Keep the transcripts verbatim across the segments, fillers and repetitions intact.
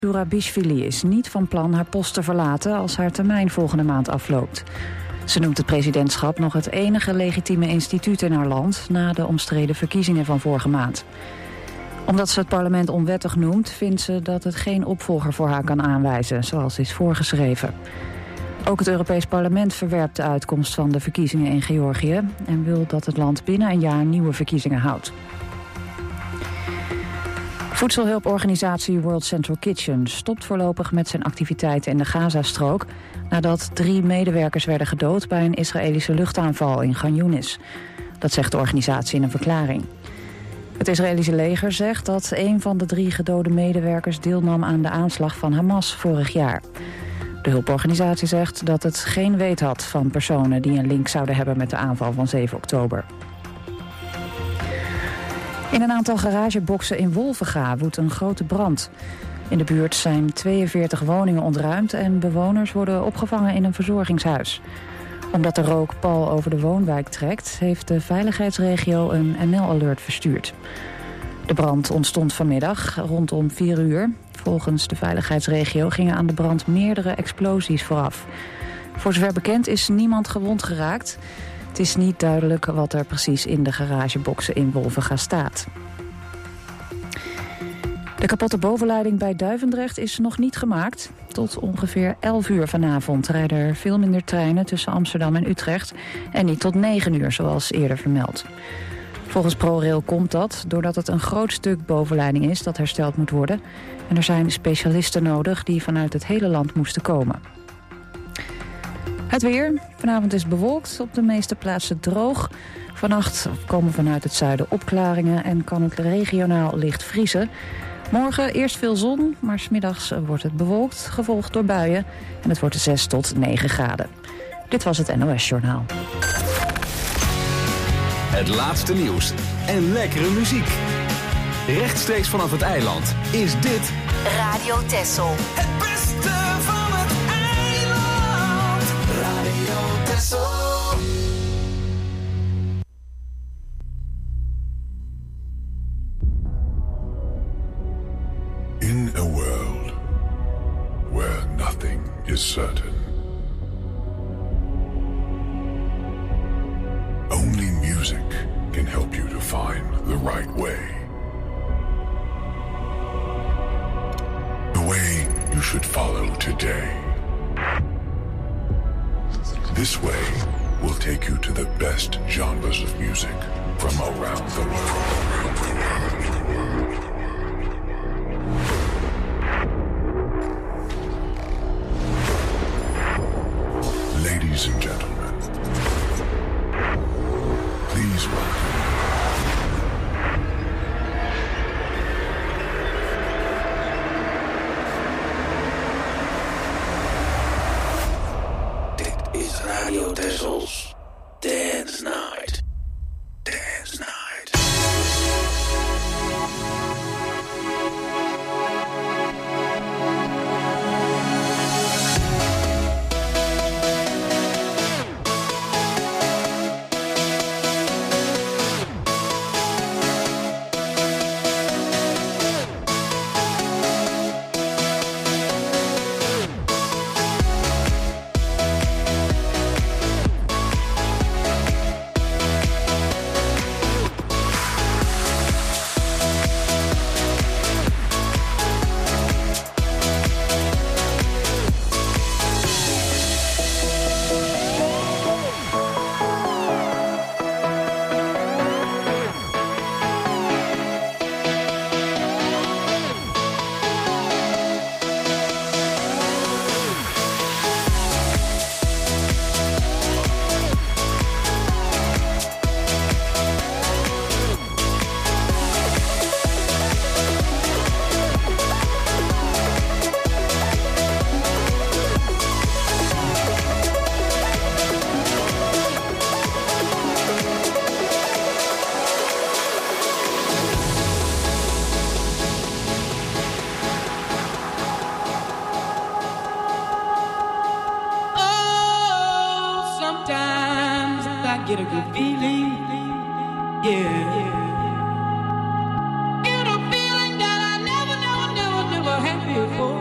Zurabishvili is niet van plan haar post te verlaten als haar termijn volgende maand afloopt. Ze noemt het presidentschap nog het enige legitieme instituut in haar land na de omstreden verkiezingen van vorige maand. Omdat ze het parlement onwettig noemt, vindt ze dat het geen opvolger voor haar kan aanwijzen, zoals is voorgeschreven. Ook het Europees Parlement verwerpt de uitkomst van de verkiezingen in Georgië en wil dat het land binnen een jaar nieuwe verkiezingen houdt. Voedselhulporganisatie World Central Kitchen stopt voorlopig met zijn activiteiten in de Gazastrook nadat drie medewerkers werden gedood bij een Israëlische luchtaanval in Khan Younis. Dat zegt de organisatie in een verklaring. Het Israëlische leger zegt dat een van de drie gedode medewerkers deelnam aan de aanslag van Hamas vorig jaar. De hulporganisatie zegt dat het geen weet had van personen die een link zouden hebben met de aanval van zeven oktober. In een aantal garageboxen in Wolvenga woedt een grote brand. In de buurt zijn tweeënveertig woningen ontruimd en bewoners worden opgevangen in een verzorgingshuis. Omdat de rook pal over de woonwijk trekt, heeft de veiligheidsregio een M L-alert verstuurd. De brand ontstond vanmiddag rondom vier uur. Volgens de veiligheidsregio gingen aan de brand meerdere explosies vooraf. Voor zover bekend is niemand gewond geraakt. Het is niet duidelijk wat er precies in de garageboxen in Wolvenga staat. De kapotte bovenleiding bij Duivendrecht is nog niet gemaakt. Tot ongeveer elf uur vanavond rijden er veel minder treinen tussen Amsterdam en Utrecht. En niet tot negen uur, zoals eerder vermeld. Volgens ProRail komt dat doordat het een groot stuk bovenleiding is dat hersteld moet worden. En er zijn specialisten nodig die vanuit het hele land moesten komen. Het weer. Vanavond is bewolkt, op de meeste plaatsen droog. Vannacht komen vanuit het zuiden opklaringen en kan het regionaal licht vriezen. Morgen eerst veel zon, maar 's middags wordt het bewolkt, gevolgd door buien. En het wordt zes tot negen graden. Dit was het N O S-journaal. Het laatste nieuws en lekkere muziek. Rechtstreeks vanaf het eiland is dit Radio Texel. Het beste van het eiland. Radio Texel. In a world where nothing is certain, only music can help you to find the right way. The way you should follow today. This way will take you to the best genres of music from around the world. Ladies and gentlemen, please welcome. Dit is Radio Texels Dance Night. Dance Night. Get a good feeling, yeah. Get a feeling that I never, never, never, never had before.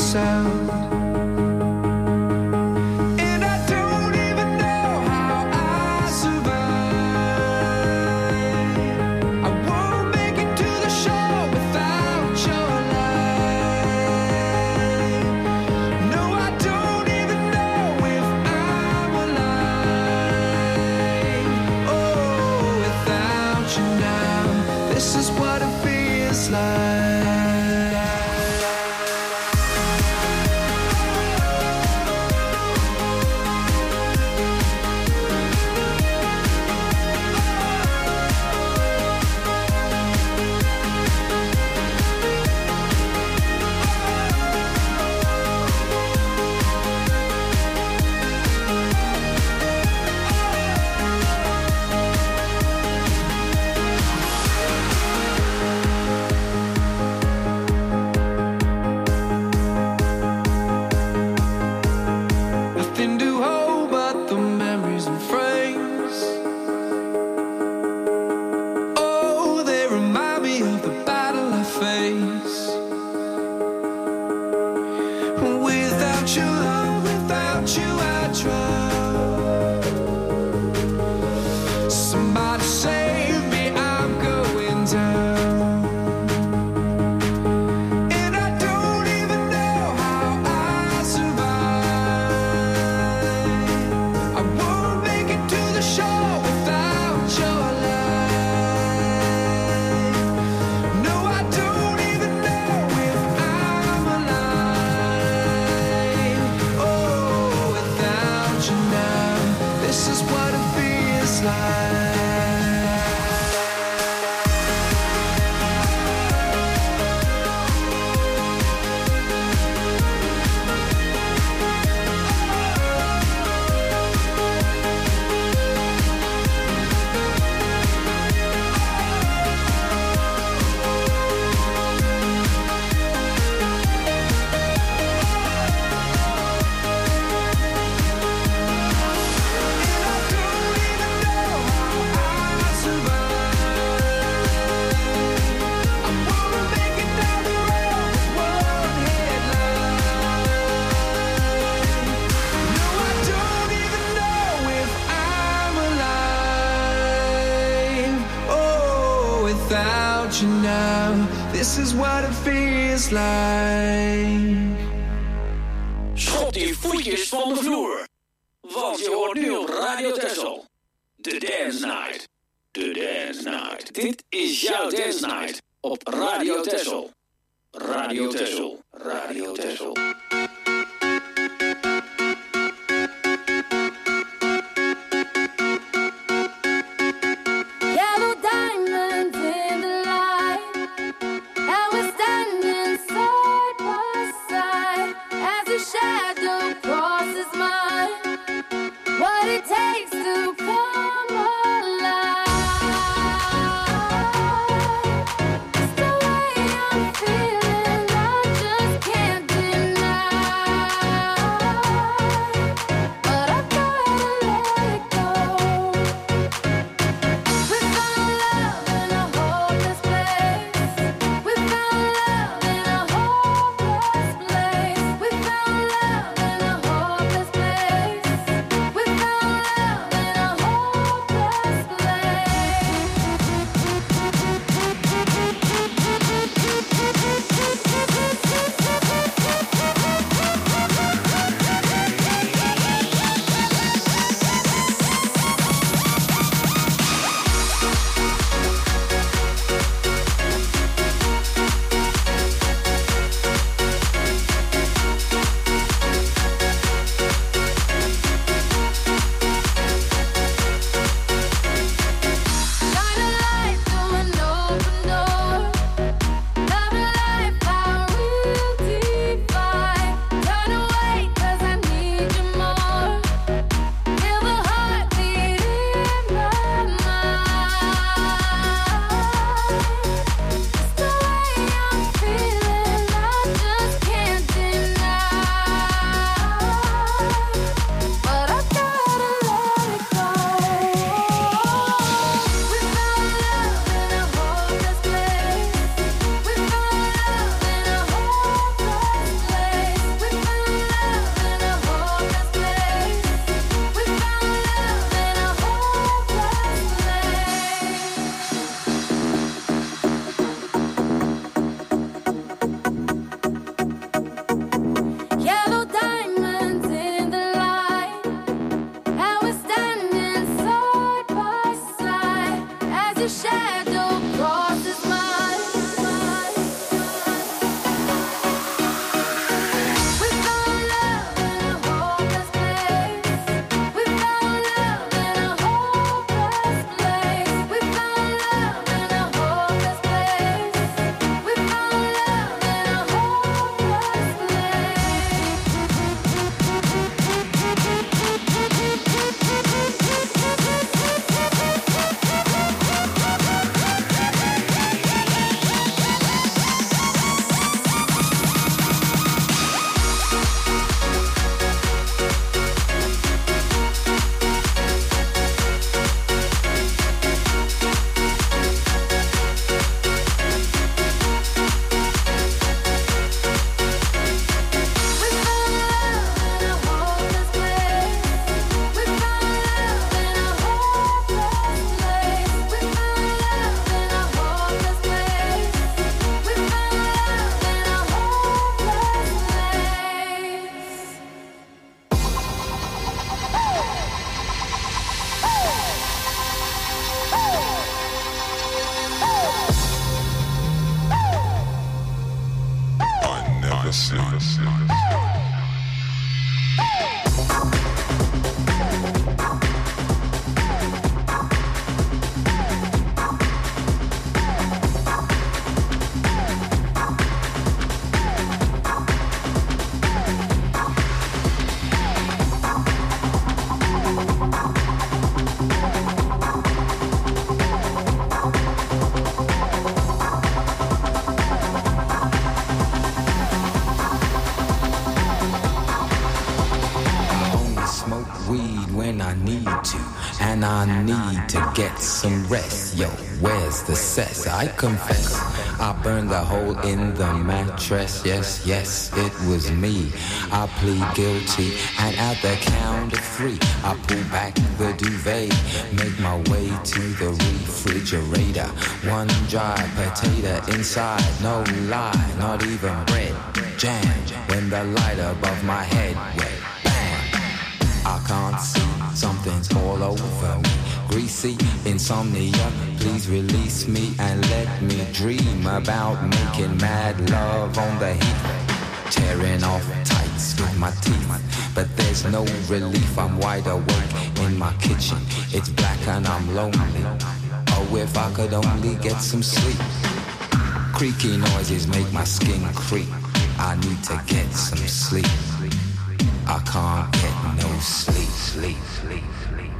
sound. And I don't even know how I survive. I won't make it to the shore without your light. No, I don't even know if I'm alive. Oh, without you now, this is what it feels like. Nothing to hold but the memories and frames. Oh, they remind me of the battle I face. Without your love, without you I drown. Somebody save me, I'm going down. And I don't even know how I survive. I won't make it to the shore without your light. No, I don't even know if I'm alive. Oh, without you now, this is what it feels like. Without you now, this is what it feels like. Schop die voetjes van de vloer. Want je hoort nu op Radio Texel. De Dance Night. De Dance Night. Dit is jouw Dance Night op Radio Texel. Radio Texel. Radio Texel. Yellow diamonds in the light, and we're standing side by side as a shadow crosses mine. What it takes to come alive. It's the way I'm feeling, I just can't deny. Odyssey. And I need to get some rest. Yo, where's the cess? I confess, I burned a hole in the mattress. Yes, yes, it was me. I plead guilty, and at the count of three, I pull back the duvet, make my way to the refrigerator. One dry potato inside, no lie, not even bread. Jam, when the light above my head went bam. I can't see. Something's all over me. Greasy insomnia, please release me and let me dream about making mad love on the heat. Tearing off tights with my teeth, but there's no relief. I'm wide awake in my kitchen. It's black and I'm lonely. Oh, if I could only get some sleep. Creaky noises make my skin creep. I need to get some sleep. I can't get no sleep, sleep, sleep, sleep.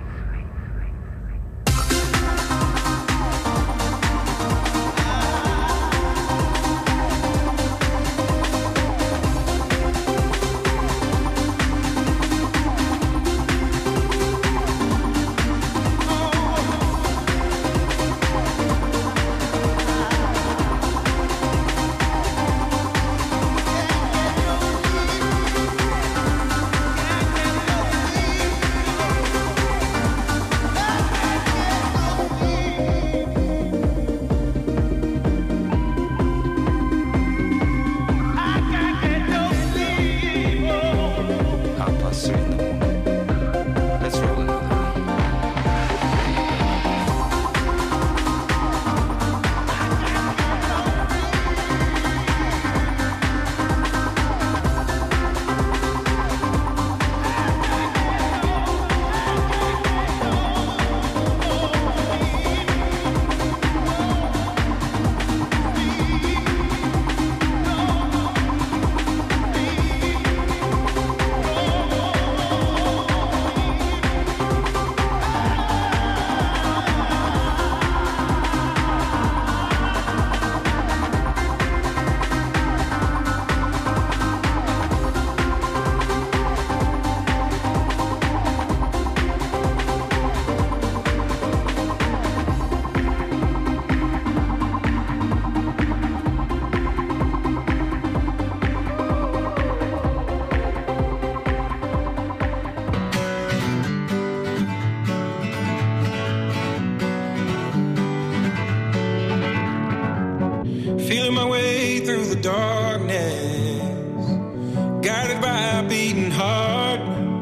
Feeling my way through the darkness, guided by a beating heart.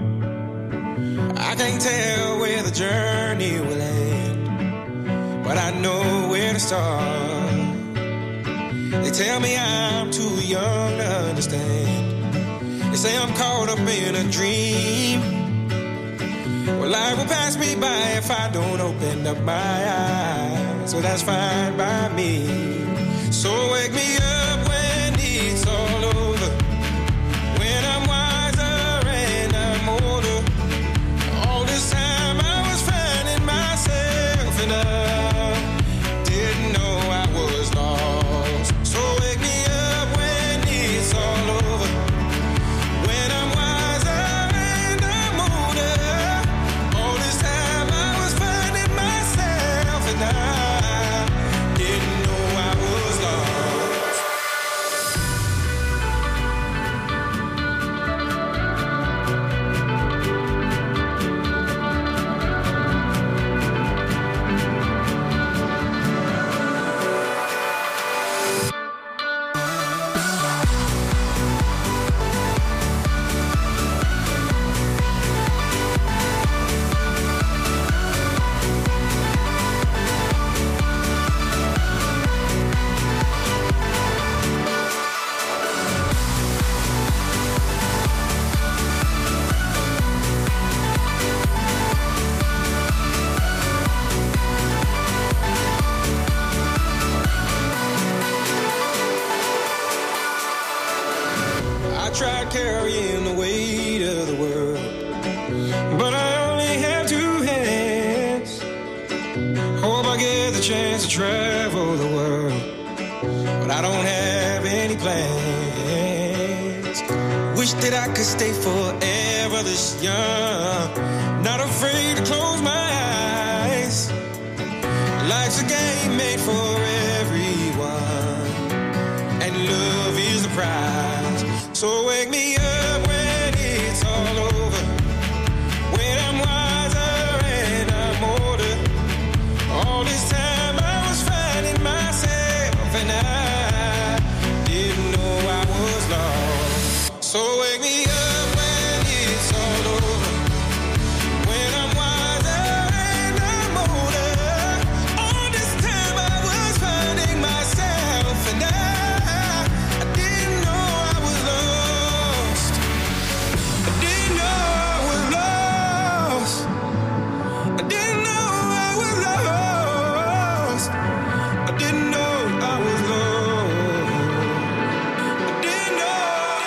I can't tell where the journey will end, but I know where to start. They tell me I'm too young to understand. They say I'm caught up in a dream. Well, life will pass me by if I don't open up my eyes, so that's fine by me. So wake me up when it's all over, when I'm wiser and I'm older. All this time I was finding myself and I didn't know I was lost. So wake me up when it's all over, when I'm wiser and I'm older. All this time I was finding myself and I didn't know like carrying the weight of the world. But I only have two hands. Hope I get the chance to travel the world, but I don't have any plans. Wish that I could stay forever this young, not afraid to close my eyes. Life's a game made for everyone, and love is the prize. So wake me up when it's all over, when I'm wiser and I'm older. All this time I was finding myself, and I didn't know I was lost. So wake me up when it's all over, when I'm wiser and I'm older. All this time I was finding myself, and I, I didn't know I was lost. I didn't know I was lost. I didn't know I was lost. I didn't know I was lost. I didn't know.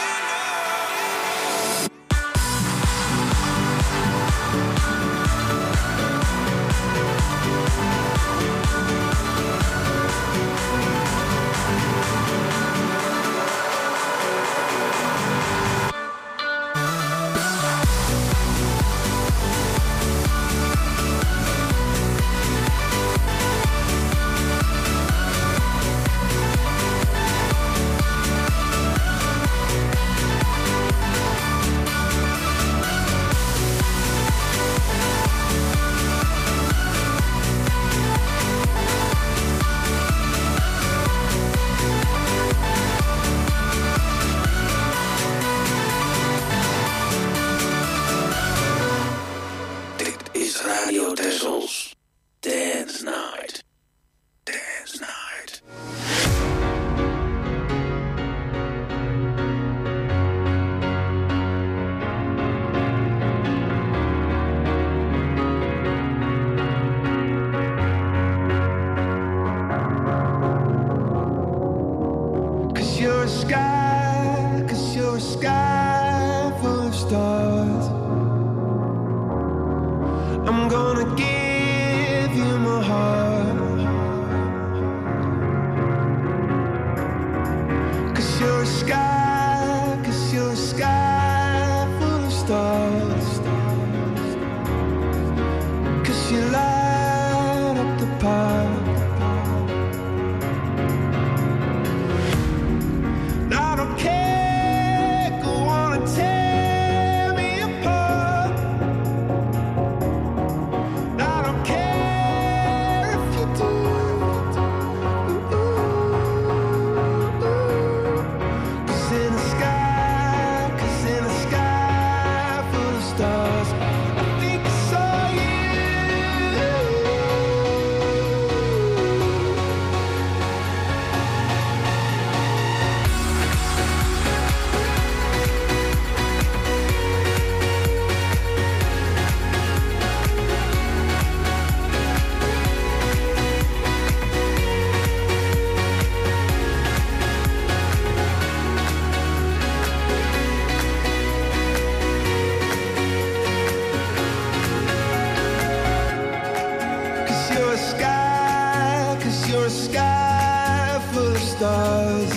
Dit is Radio Tessels. Dance Night. Dance Night. Cause you're a sky, cause you're a sky full of stars. I'm gonna give you my heart. Cause you're a sky, cause you're a sky full of stars. Cause you light up the park. I don't care, go on and tear me apart. I don't care if you do. Cause in the sky, cause in the sky full of stars, I think I saw you. Cause you're a sky, cause you're a sky full of stars.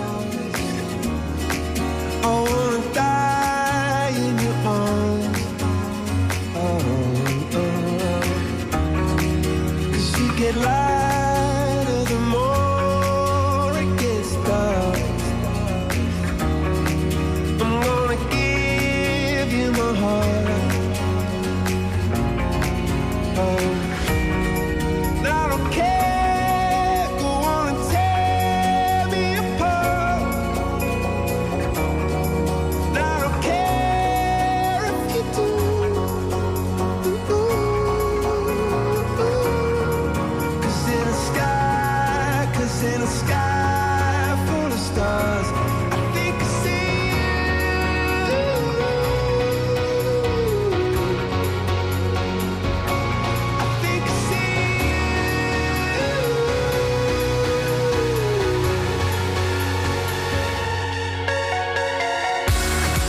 I wanna die in your arms. Oh, oh. Cause you get lighter the more it gets dark. I'm gonna give you my heart. Oh. I don't care, go on and tear me apart. I don't care if you do. Cause in the sky, cause in the sky full of stars, I think I see you. I think I see you.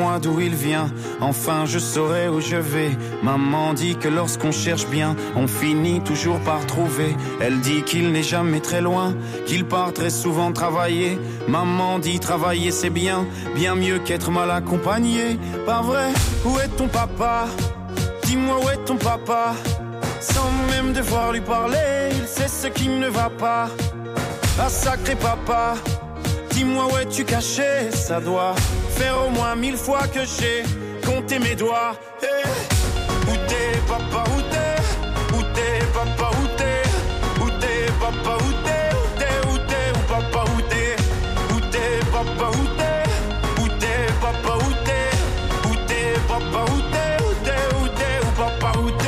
Dis-moi d'où il vient, enfin je saurai où je vais. Maman dit que lorsqu'on cherche bien, on finit toujours par trouver. Elle dit qu'il n'est jamais très loin, qu'il part très souvent travailler. Maman dit travailler c'est bien, bien mieux qu'être mal accompagné. Pas vrai, où est ton papa? Dis-moi où est ton papa? Sans même devoir lui parler, il sait ce qui ne va pas. Ah sacré papa, dis-moi où es-tu caché? Ça doit faire au moins mille fois que j'ai compté mes doigts. Hey. Où t'es papa, où t'es? Où t'es papa, où t'es? Où t'es papa, où t'es? Où t'es, où t'es, où papa, où t'es? Où t'es papa, où t'es? Où t'es papa, où t'es? Où t'es papa, où t'es? Où t'es, où t'es, où papa, où t'es?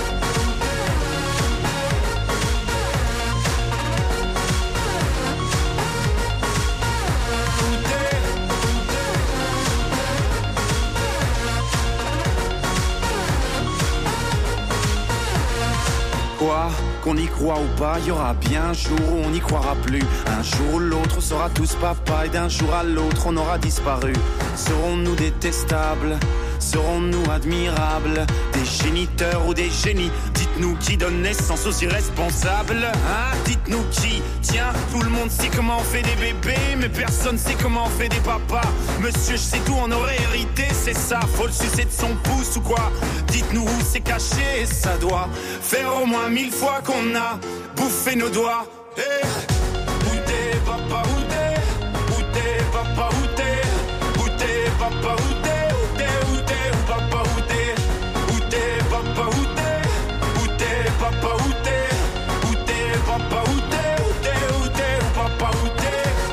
Quoi, qu'on y croit ou pas, y aura bien un jour où on n'y croira plus. Un jour ou l'autre on sera tous papa et d'un jour à l'autre on aura disparu. Serons-nous détestables? Serons-nous admirables? Des géniteurs ou des génies? Dites-nous qui donne naissance aux irresponsables, hein? Dites-nous qui? Tiens, tout le monde sait comment on fait des bébés, mais personne sait comment on fait des papas. Monsieur, je sais tout, on aurait hérité, c'est ça. Faut le sucer de son pouce ou quoi? Dites-nous où c'est caché, ça doit faire au moins mille fois qu'on a bouffé nos doigts. Hey. Où t'es papa, où t'es? Où t'es papa, où t'es? Où t'es papa, où t'es? Papa, où t'es? Où t'es, papa, où t'es? Où t'es, papa, où t'es? Où t'es, papa, où t'es? Où t'es, où t'es, où papa, où t'es?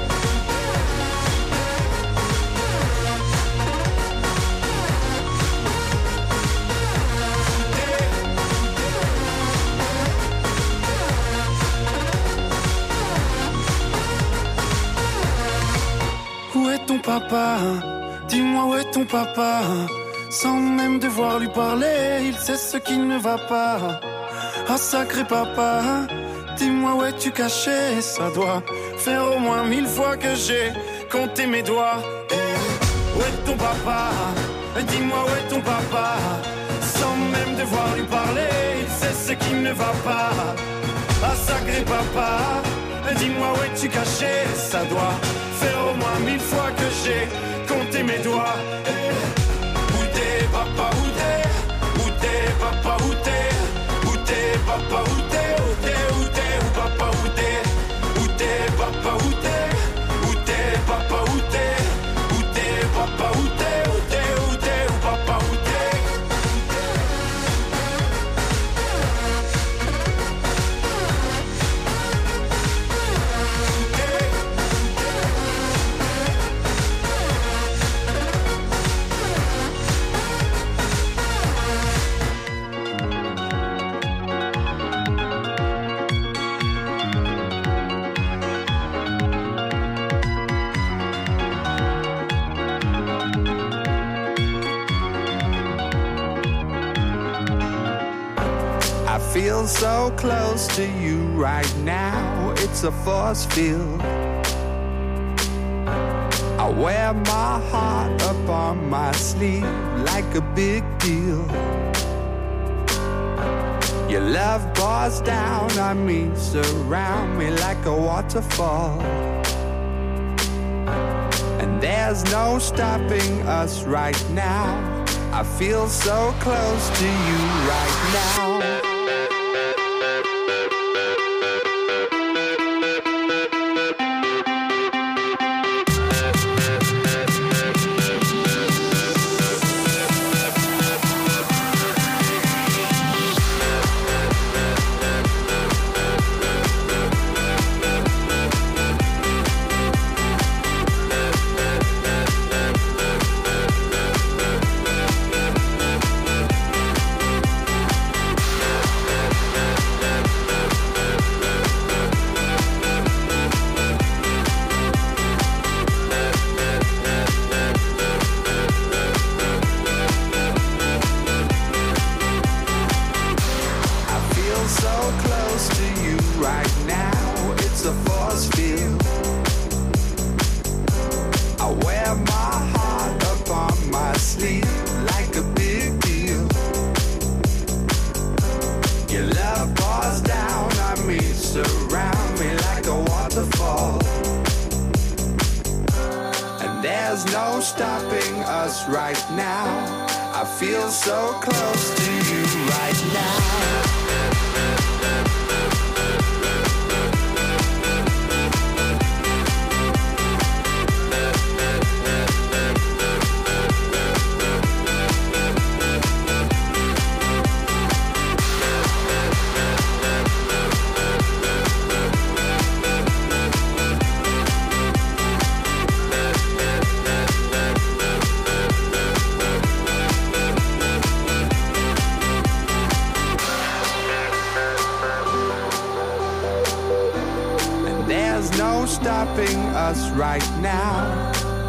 Où est ton papa? Dis-moi où est ton papa? Sans même devoir lui parler, il sait ce qui ne va pas. Ah sacré papa, dis-moi où es-tu caché? Ça doit faire au moins mille fois que j'ai compté mes doigts. Hey. Où est ton papa? Dis-moi où est ton papa? Sans même devoir lui parler, il sait ce qui ne va pas. Ah sacré papa, dis-moi où es-tu caché? Ça doit faire au moins mille fois que j'ai compté mes doigts. Hey. Papa, où t'es? Où t'es, papa, où t'es? Où t'es, papa, où t'es? Où t'es, où t'es, où papa, où t'es? Où t'es, papa, où t'es? Où t'es, papa, où t'es? Où t'es, papa, où t'es? Où t'es, où t'es, où papa, où t'es? Feel so close to you right now, it's a force field. I wear my heart up on my sleeve like a big deal. Your love pours down on me, surround me like a waterfall. And there's no stopping us right now. I feel so close to you right now. My sleep like a big deal. Your love pours down on me, surround me like a waterfall. And there's no stopping us right now. I feel so close to you right now. Stopping us right now.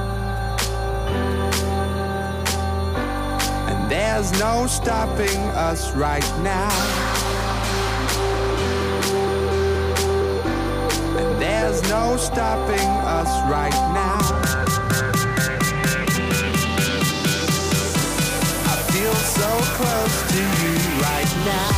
And there's no stopping us right now. And there's no stopping us right now. I feel so close to you right now.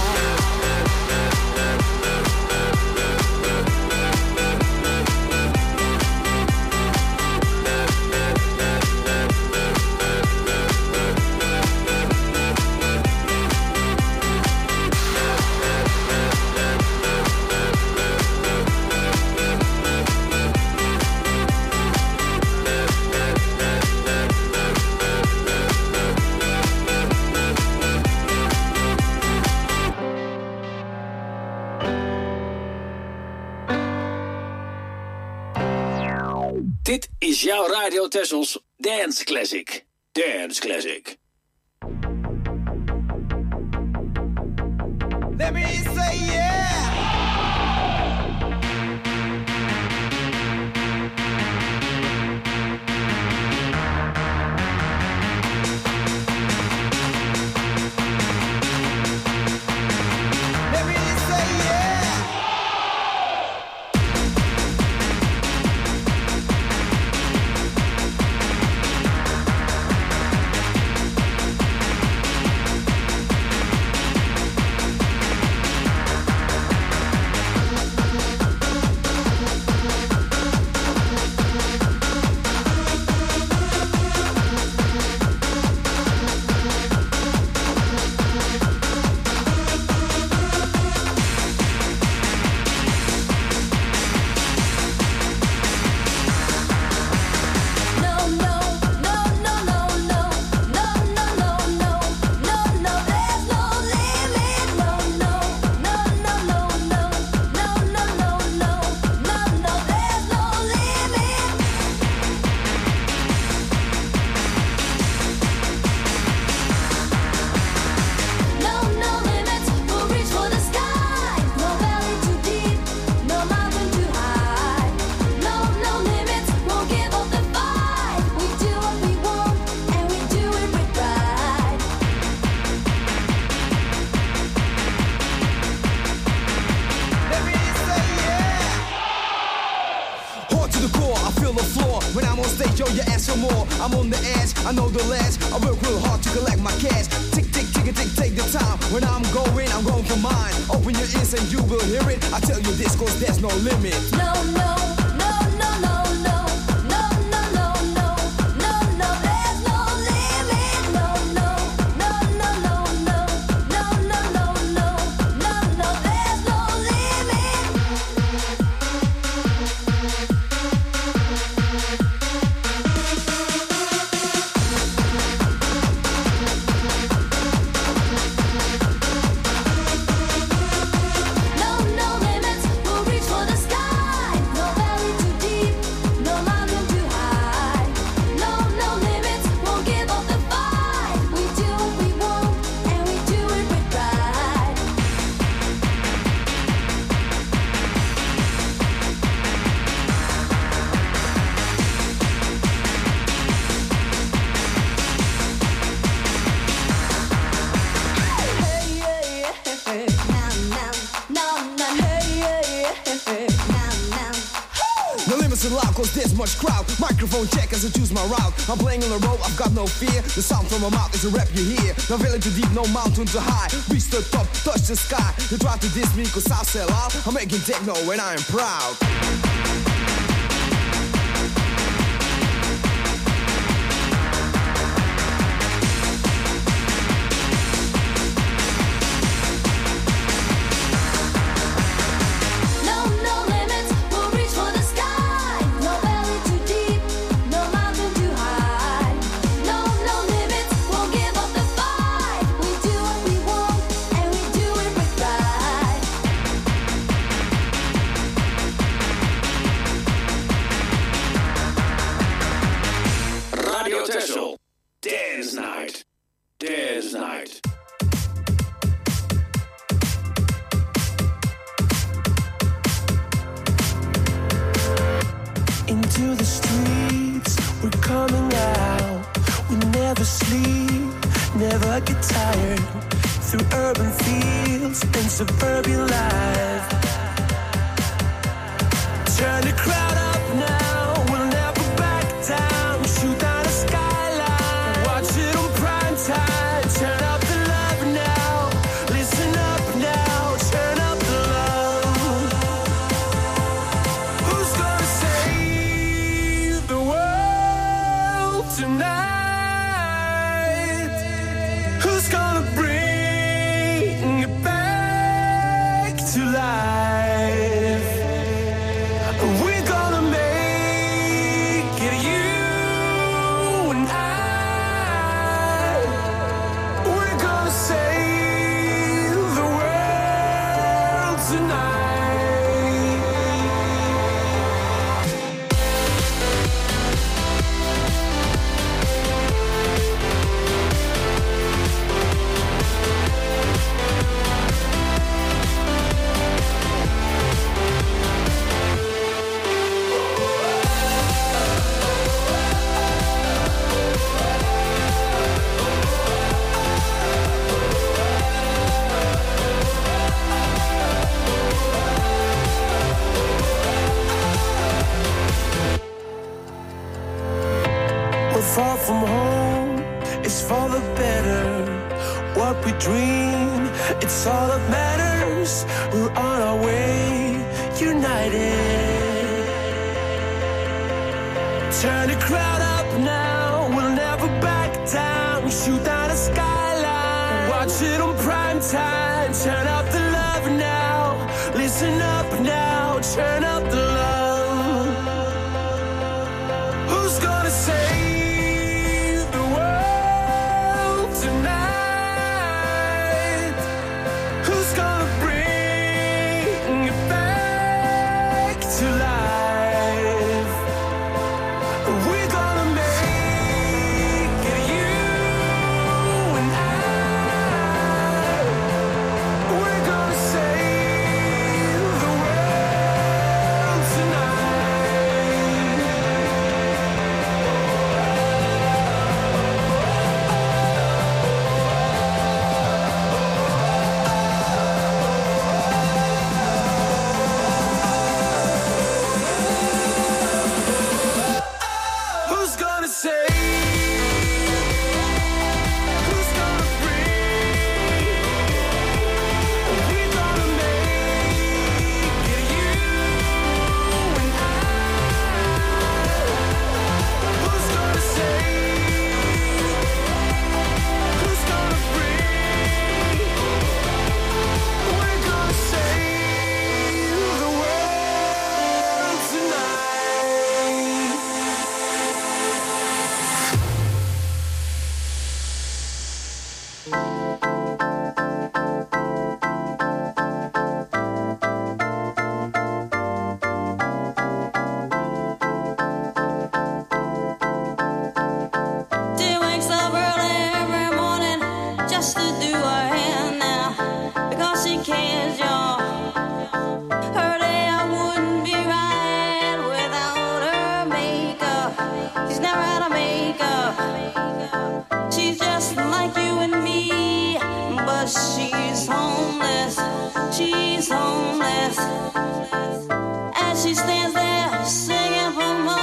Dit is jouw Radio Tessels Dance Classic. Dance Classic. Let me say yeah. I'm on the edge, I know the ledge. I work real hard to collect my cash. Tick, tick, tick, tick, take the time. When I'm going, I'm going for mine. Open your ears and you will hear it. I tell you this cause there's no limit. No, no, no, no, no, no. No, no, no, no. No, no, there's no limit. No, no, no, no, no, no. No, no, no, no. No, no, there's no limit. No, no limits, we'll reach for the sky. No cause there's much crowd. Microphone check as I choose my route. I'm playing on the road, I've got no fear. The sound from my mouth is a rap you hear. No valley too deep, no mountain too high. Reach the top, touch the sky. You try to diss me cause I sell out. I'm making techno and I am proud. Far from home, it's for the better. What we dream, it's all that matters. We're on our way, united. Turn the crowd up now, we'll never back down. Shoot down the skyline, watch it on prime time. Turn up the love now, listen up now. Turn up the love. Who's gonna say she's homeless, she's homeless. As she stands there singing for more.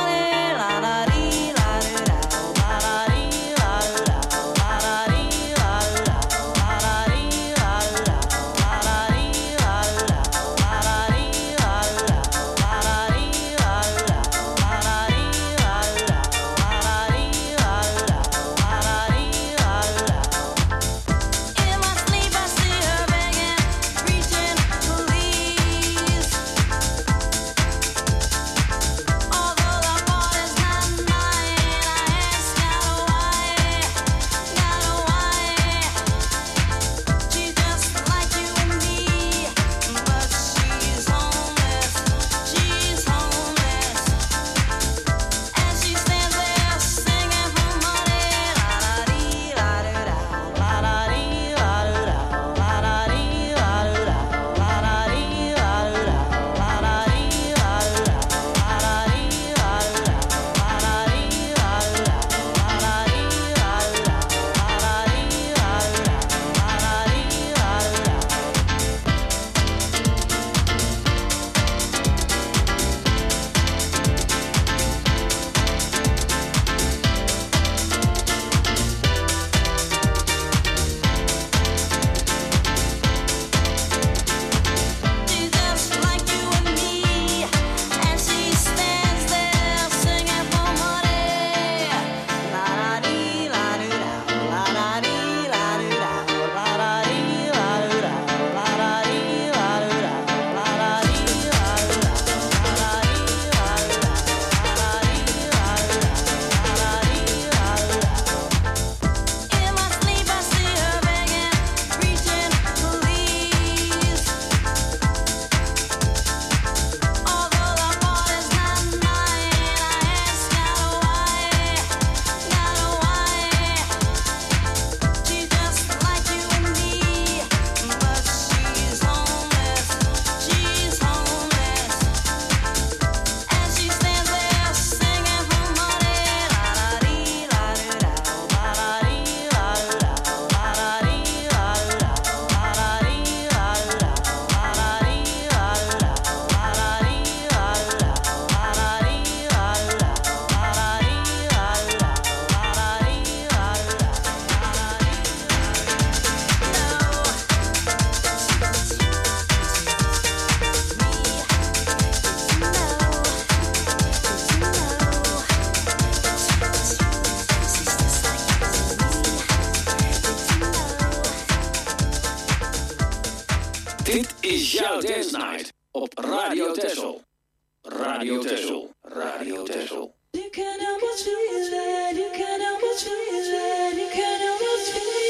Dit is jouw Dance Night op Radio Texel. Radio Texel. Radio Texel. You can't help but feel it. You can't help but feel it. You can't help but feel it.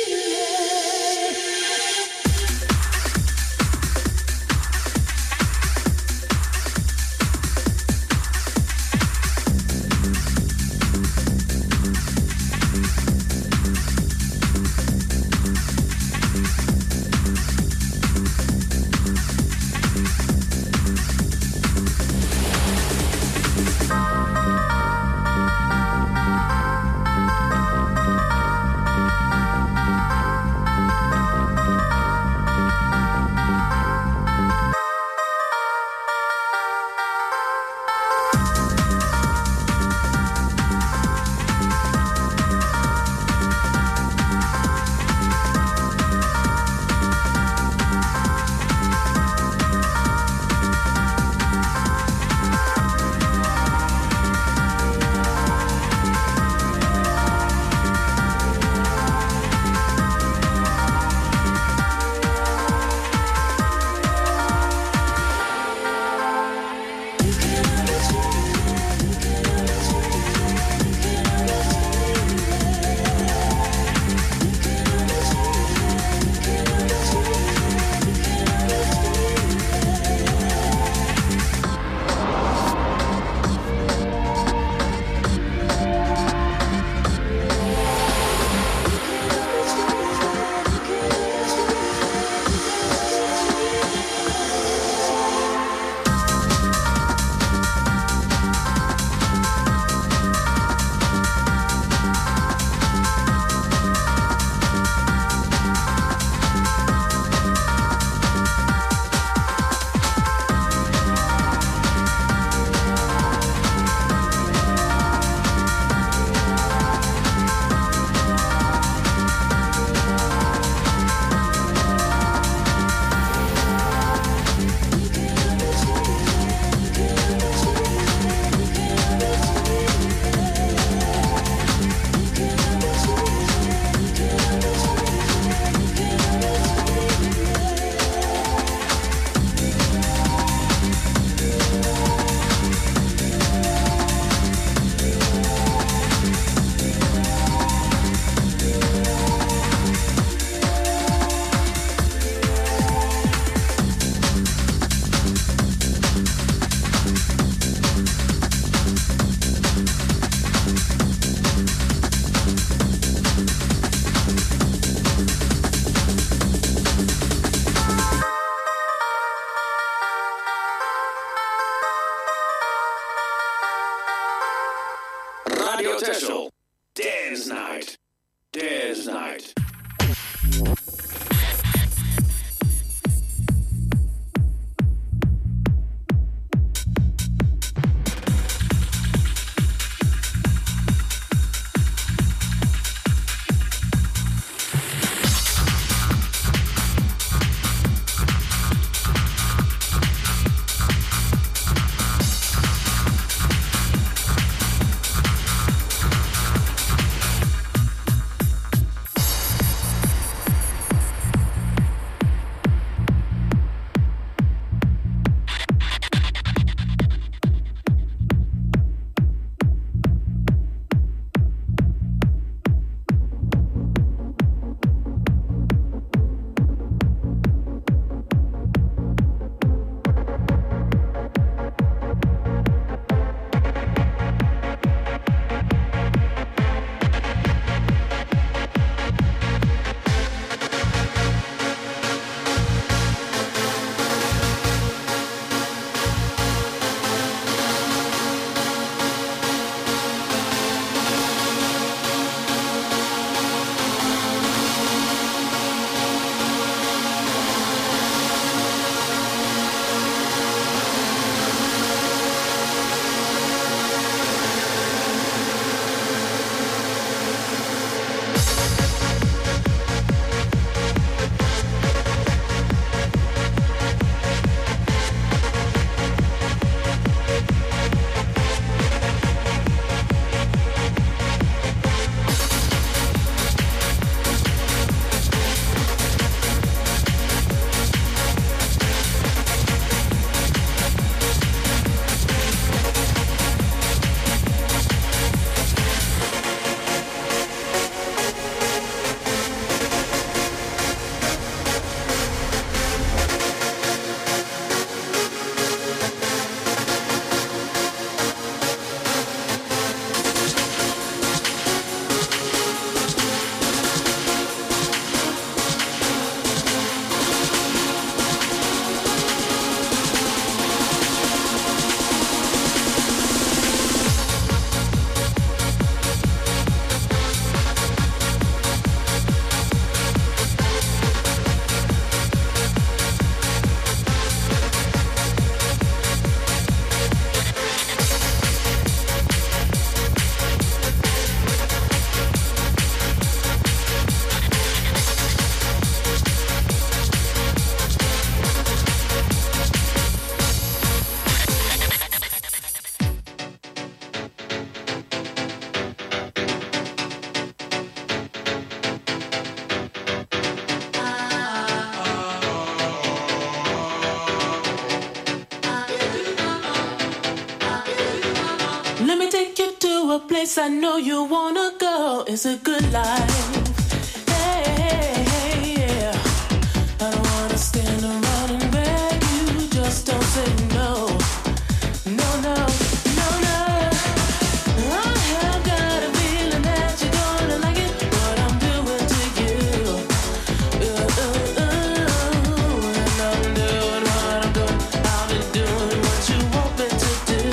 place I know you wanna go. It's a good life. Hey, hey, hey, yeah. I don't wanna stand around and beg you. Just don't say no. No, no, no, no. I have got a feeling that you're gonna like it. What I'm doing to you. Uh, uh, uh, and I'm doing what I'm doing. I'll be doing what you want me to do.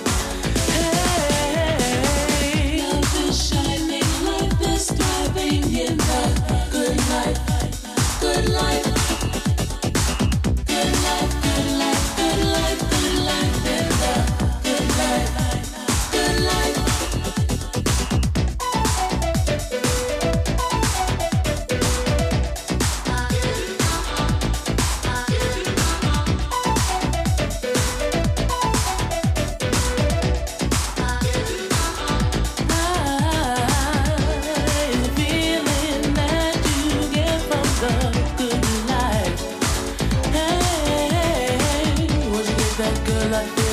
Hey, love is shining, life is thriving in the good life, good life, good life, good life, good life, good life in the good life, good life. Feeling that you get from the good life. Hey, where'd you get that good life?